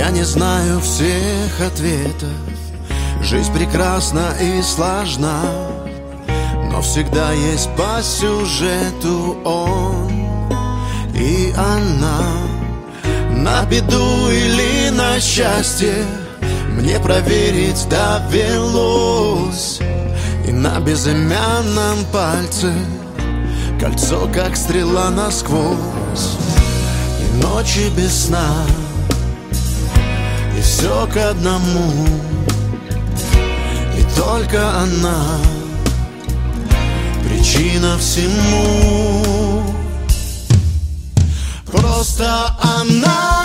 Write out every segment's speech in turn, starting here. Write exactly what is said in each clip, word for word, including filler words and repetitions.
Я не знаю всех ответов. Жизнь прекрасна и сложна, но всегда есть по сюжету он и она. На беду или на счастье мне проверить довелось. И на безымянном пальце кольцо, как стрела насквозь. И ночи без сна, и все к одному. И только она причина всему. Просто она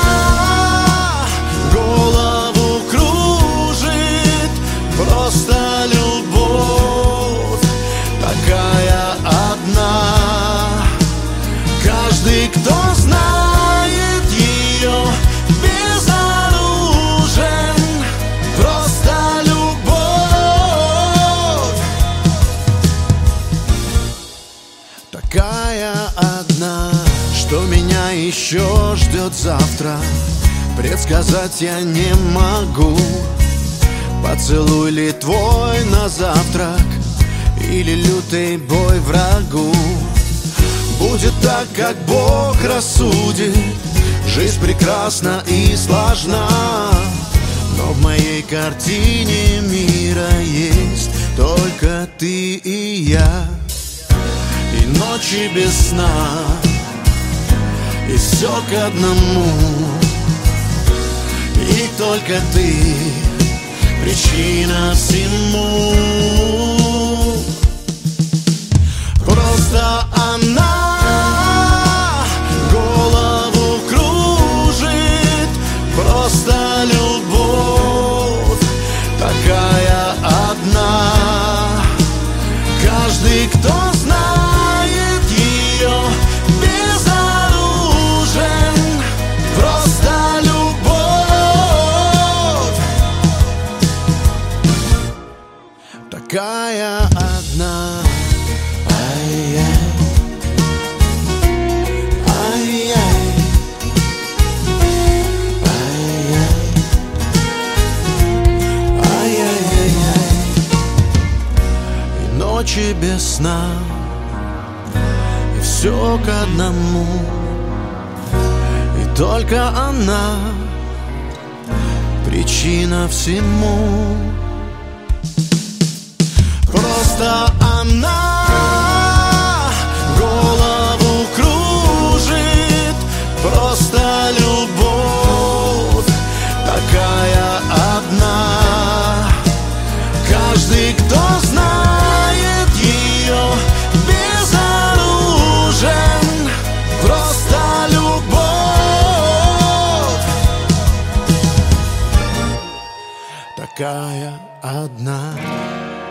голову кружит. Просто любовь такая одна. Каждый, кто знает ее, безоружен. Просто любовь такая одна. Что меня еще ждет завтра, предсказать я не могу. Поцелуй ли твой на завтрак, или лютый бой врагу? Будет так, как Бог рассудит. Жизнь прекрасна и сложна, но в моей картине мира есть только ты и я. И ночи без сна, и все к одному. И только ты причина всему. Просто она голову кружит. Просто любовь такая одна. Каждый, кто знает ее, безоружен. Просто любовь такая одна. Ай-яй, ай-яй, ай-яй, ай-яй-яй-яй. И ночи без сна, и все к одному. И только она причина всему. Просто она голову кружит. Просто любовь такая одна. Каждый, кто знает ее, безоружен. Просто любовь такая одна.